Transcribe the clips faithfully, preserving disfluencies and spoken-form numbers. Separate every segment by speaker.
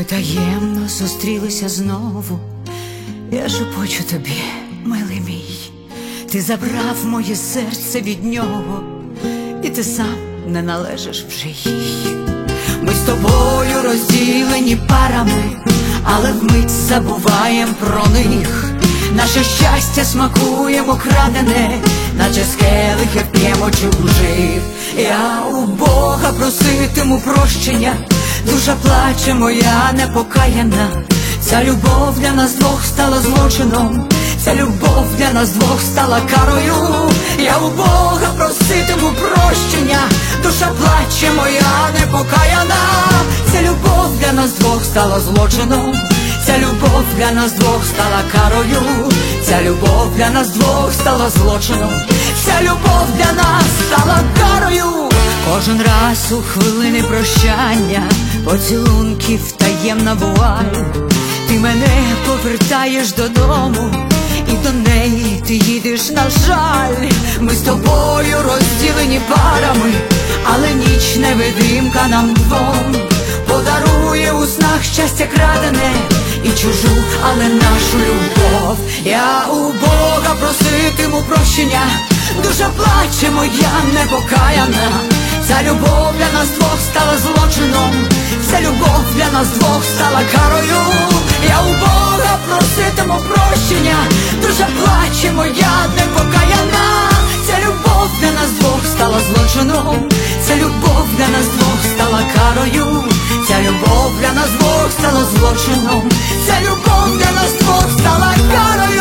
Speaker 1: таємно зустрілися знову. Я шепочу тобі, милий мій, ти забрав моє серце від нього, і ти сам не належиш вже їй. Ми з тобою розділені парами, але вмить забуваєм про них. Наше щастя смакуємо крадене, наче з келихів п'ємо чужих. Я у Бога проситиму прощення, душа плаче моя непокаяна. Ця любов для нас двох стала злочином, ця любов для нас двох стала карою. Я у Бога проситиму прощення, душа плаче моя непокаяна. Ця любов для нас двох стала злочином, ця любов для нас двох стала карою. Ця любов для нас двох стала злочином, ця любов для нас стала карою. Кожен раз у хвилини прощання поцілунків таємна вуаль. Ти мене повертаєш додому, і до неї ти їдеш, на жаль. Ми з тобою розділені парами, але ніч невидимка нам двом подарує у снах щастя крадене і чужу, але нашу любов. Я у Бога проситиму прощення, душа плаче моя непокаяна. Ця любов для нас двох стала злочином, ця любов для нас двох стала карою. Я у Бога проситиму прощення, душа плаче моя непокаяна. Ця любов для нас двох стала злочином, ця любов для нас двох стала карою. Ця любов для нас двох стала злочином, ця любов для нас двох стала карою.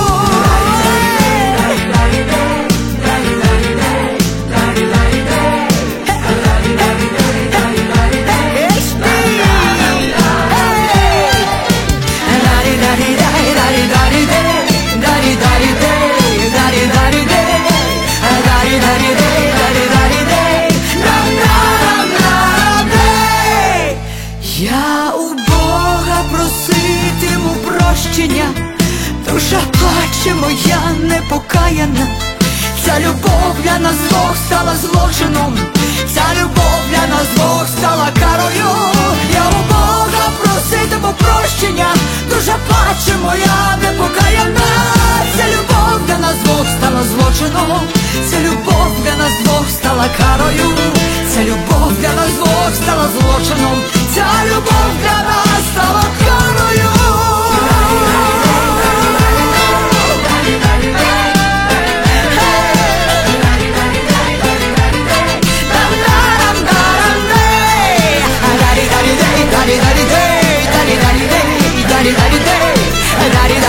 Speaker 1: Я у Бога проситиму прощення, душа плаче моя непокаяна. Ця любов для нас двох стала злочином, ця любов для нас двох стала карою. Я у Бога проситиму прощення, душа плаче моя непокаяна. Ця любов для нас двох стала злочином, ця любов для нас двох стала карою. Ця любов для нас двох стала злочином, ця любов для нас стала карою. Daddy, daddy, day, daddy, daddy, day, daddy, daddy, day, daddy, daddy, day, daddy, daddy.